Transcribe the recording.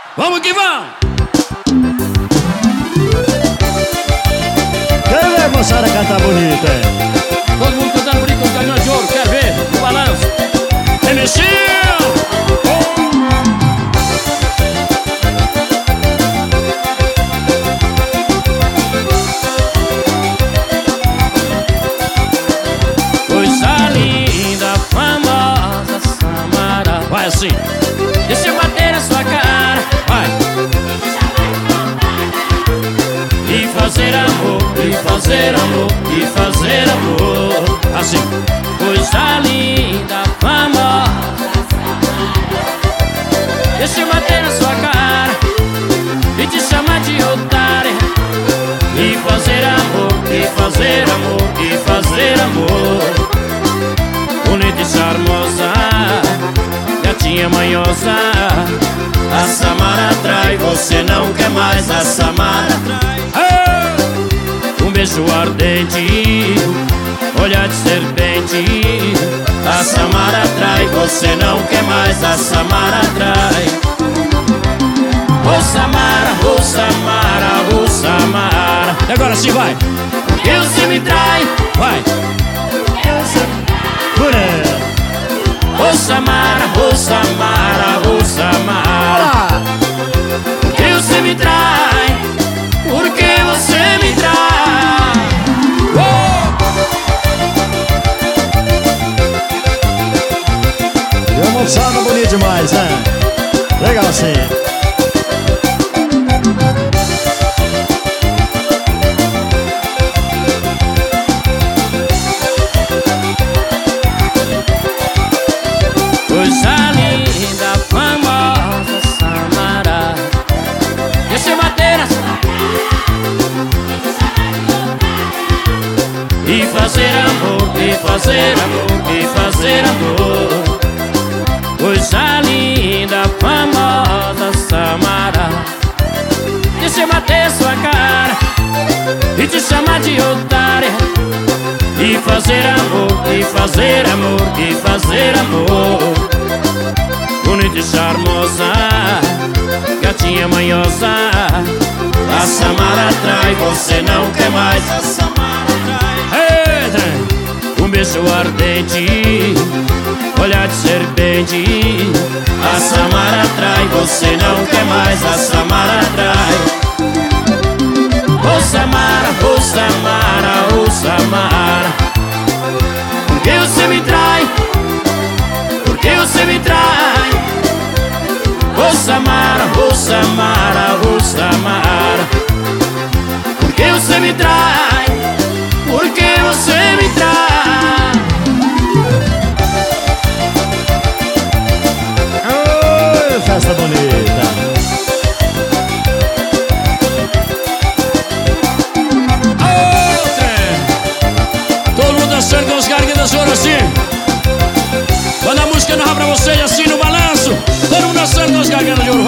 Vamos que vamos! Quero ver a moçada cantar bonito, é? Todo mundo cantando bonito com caminhão de ouro, quer ver? O balanço. Remexeu! Coisa linda, famosa Samara. Vai assim. Deixa eu bater na sua cara. Vai. E fazer amor, e fazer amor, e fazer amor. Assim. Coisa linda, famosa. Deixa eu bater na sua cara e te chamar de otária. E fazer amor, e fazer amor, e fazer amor. Bonita e charmosa, gatinha manhosa. A Samara atrai, você não quer mais. A Samara atrai. Um beijo ardente, olhar de serpente. A Samara atrai, você não quer mais. A Samara atrai. Ô Samara, ô Samara, ô Samara. E agora sim, vai. Porque você me trai. Vai. Ô Samara, ô Samara, ô Samara. Porque você me trai. Porque você me trai. E a moçada bonita demais, né? Legal sim. Coisa linda, famosa Samara. Deixa eu bater na sua e fazer amor, e fazer amor, e fazer amor. Coisa linda, famosa Samara. Deixa eu bater sua cara e te chamar de otária. E fazer amor, e fazer amor, e fazer amor. Bonita e charmosa, gatinha manhosa. A Samara atrai, você não quer mais. A Samara atrai. Eita! Um beijo ardente, olhar de serpente. A Samara atrai, você não quer mais. A Samara atrai. Ô Samara, ô Samara, ô Samara. Porque você me trai. Porque você me trai. Ô Samara, ô Samara, ô Samara. Porque você me trai. Porque você me trai. Oi, festa bonita. Dançando com os gargantas de ouro assim. Quando a música narra pra vocês assim no balanço, todo mundo dançando com os gargantas de ouro.